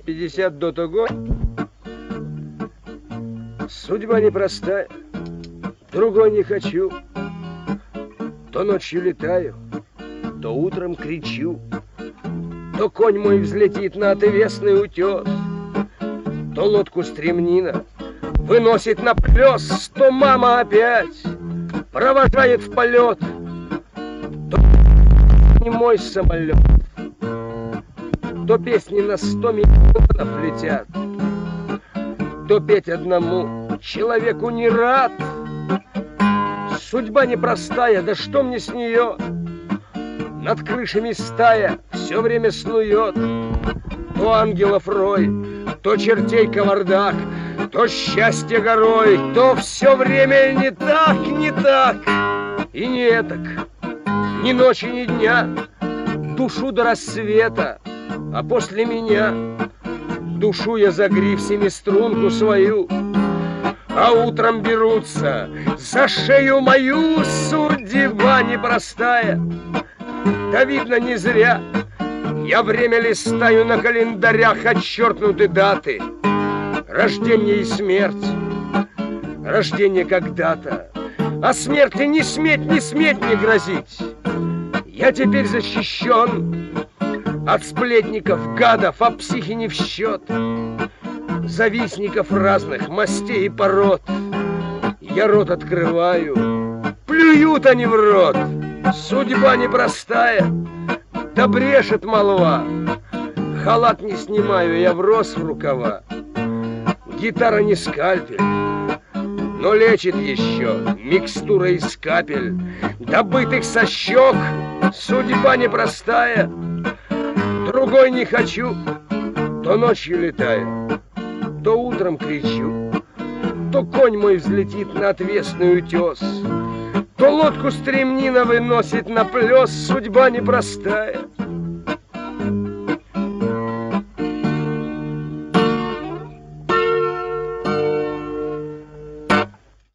50 до того. Судьба непростая, другой не хочу. То ночью летаю, то утром кричу, то конь мой взлетит на отвесный утес, то лодку стремнина выносит на плес, то мама опять провожает в полет, то не мой самолет, то песни на 100 миллионов летят, то петь одному человеку не рад. Судьба непростая, да что мне с нее? Над крышами стая все время снует, то ангелов рой, то чертей кавардак, то счастье горой, то все время не так, не так и не этак, ни ночи, ни дня, душу до рассвета, а после меня душу я за гриф семиструнку свою, а утром берутся за шею мою. Судьба непростая, да видно не зря я время листаю на календарях, отчеркнуты даты рождение и смерть. Рождение когда-то, а смерти не сметь не грозить. Я теперь защищен от сплетников, гадов, а психи не в счет, завистников разных мастей и пород. Я рот открываю, плюют они в рот. Судьба непростая, да брешет молва. Халат не снимаю, я врос в рукава. Гитара не скальпель, но лечит еще микстура из капель, добытых со щек. Судьба непростая, другой не хочу. То ночью летаю, то утром кричу, то конь мой взлетит на отвесный утес, то лодку стремнина выносит на плес. Судьба непростая,